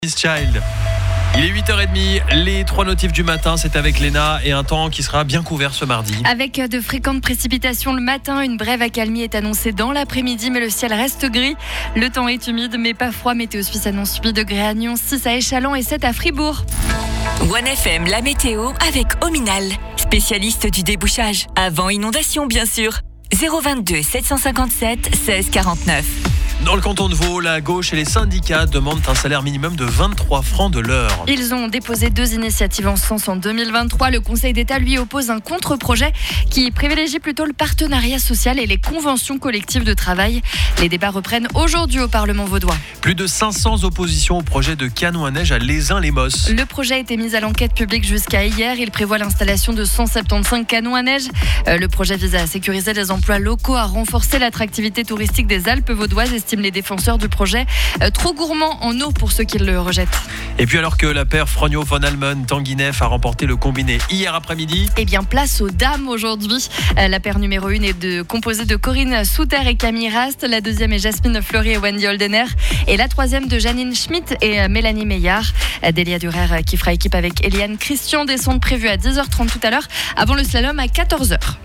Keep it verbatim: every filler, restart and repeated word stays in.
Miss Child. Il est huit heures trente, les trois notifs du matin, c'est avec Léna et un temps qui sera bien couvert ce mardi. Avec de fréquentes précipitations le matin, une brève accalmie est annoncée dans l'après-midi, mais le ciel reste gris. Le temps est humide mais pas froid. Météo Suisse annonce huit degrés à Nyon, six à Échallens et sept à Fribourg. One F M, la météo avec Ominal, spécialiste du débouchage. Avant inondation bien sûr. zéro vingt-deux sept cent cinquante-sept seize quarante-neuf. Dans le canton de Vaud, la gauche et les syndicats demandent un salaire minimum de vingt-trois francs de l'heure. Ils ont déposé deux initiatives en ce sens en deux mille vingt-trois. Le Conseil d'État lui oppose un contre-projet qui privilégie plutôt le partenariat social et les conventions collectives de travail. Les débats reprennent aujourd'hui au Parlement vaudois. Plus de cinq cents oppositions au projet de canot à neige à Lézin-les-Mosses. Le projet a été mis à l'enquête publique jusqu'à hier. Il prévoit l'installation de cent soixante-quinze canons à neige. Euh, le projet vise à sécuriser les emplois locaux, à renforcer l'attractivité touristique des Alpes vaudoises, estiment les défenseurs du projet. Euh, trop gourmand en eau pour ceux qui le rejettent. Et puis alors que la paire Frognot von Almen Tanguinef a remporté le combiné hier après-midi. Eh bien, place aux dames aujourd'hui. Euh, la paire numéro une est de, composée de Corinne Souter et Camille Rast. La deuxième est Jasmine Fleury et Wendy Holdener. Et la troisième de Janine Schmidt et euh, Mélanie Meillard. Euh, Delia Durer euh, qui fera équipe avec Eliane Christian. Descente prévue à dix heures trente tout à l'heure, avant le slalom à quatorze heures.